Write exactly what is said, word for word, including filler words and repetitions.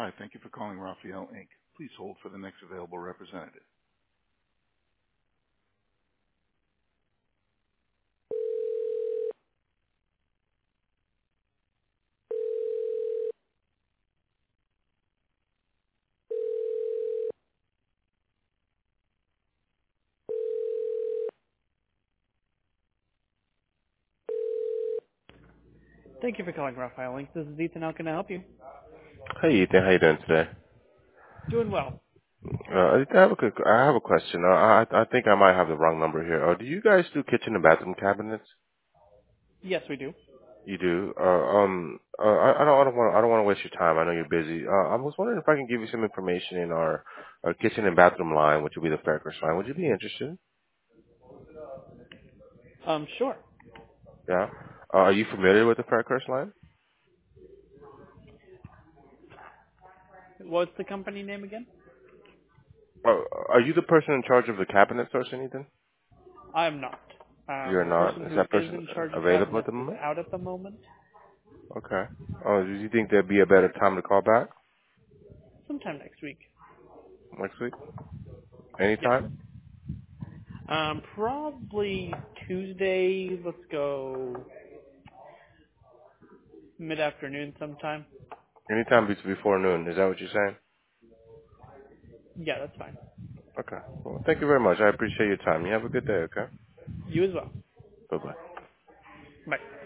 Hi, thank you for calling Raphael Incorporated. Please hold for the next available representative. Thank you for calling Raphael Inc. This is Ethan. How can I help you? Hey Ethan, how you doing today? Doing well. Uh, I have a quick, I have a question. Uh, I I think I might have the wrong number here. Uh, do you guys do kitchen and bathroom cabinets? Yes, we do. You do. Uh, um, uh, I, I don't, I don't want, I don't want to waste your time. I know you're busy. Uh, I was wondering if I can give you some information in our, our kitchen and bathroom line, which will be the Faircrest line. Would you be interested? Um, sure. Yeah. Uh, are you familiar with the Faircrest line? What's the company name again? Uh, are you the person in charge of the cabinet sourcing, Ethan? I'm not. Um, You're the not. person Is who that is person in charge of available at cabinets the is moment? out at the moment. Okay. Oh, do you think there'd be a better time to call back Sometime next week. next week? Yes. Anytime? Um, probably Tuesday. Let's go mid-afternoon sometime. Anytime be- before noon. Is that what you're saying? Yeah, that's fine. Okay. Well, thank you very much. I appreciate your time. You have a good day, okay? You as well. Bye-bye. Bye.